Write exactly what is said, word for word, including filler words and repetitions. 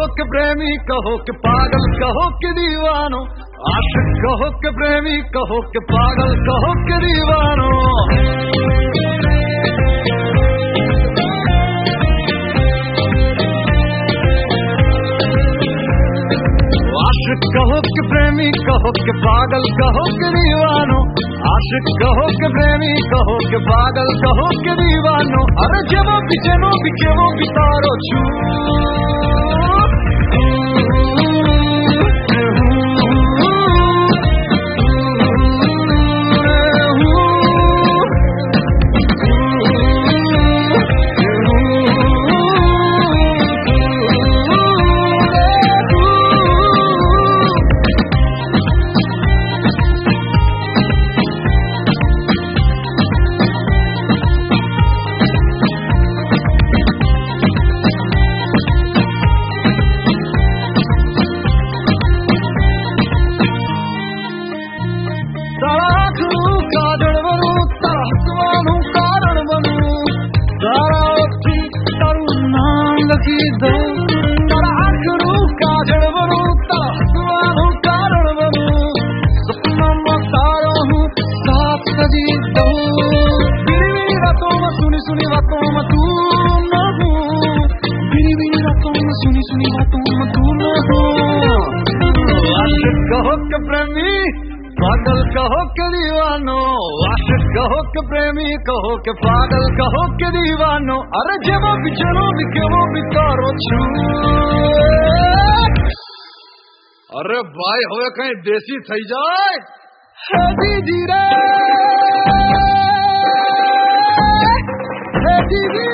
कि प्रेमी, कहो कि पागल, कहो कि दीवानो, आशिक कहो कि प्रेमी, कहो कि पागल, कहो कि दीवानो। आशिक कहो कि प्रेमी, कहो कि पागल, कहो कि दीवानो, आशिक कहो कि प्रेमी, कहो कि पागल, कहो कि दीवानो। अरे जेवो भी जेनो भी केवो भी तारो छू, कहो कि प्रेमी, पागल, कहो कि दीवानो, आशिक कहो कि प्रेमी, कहो कि पागल, कहो कि दीवानो। अरे जेवो भी जेनो भी केवो भी तारो छू। अरे भाई होवे कहीं देसी थई जाए। हे दीदी रे, हे दीदी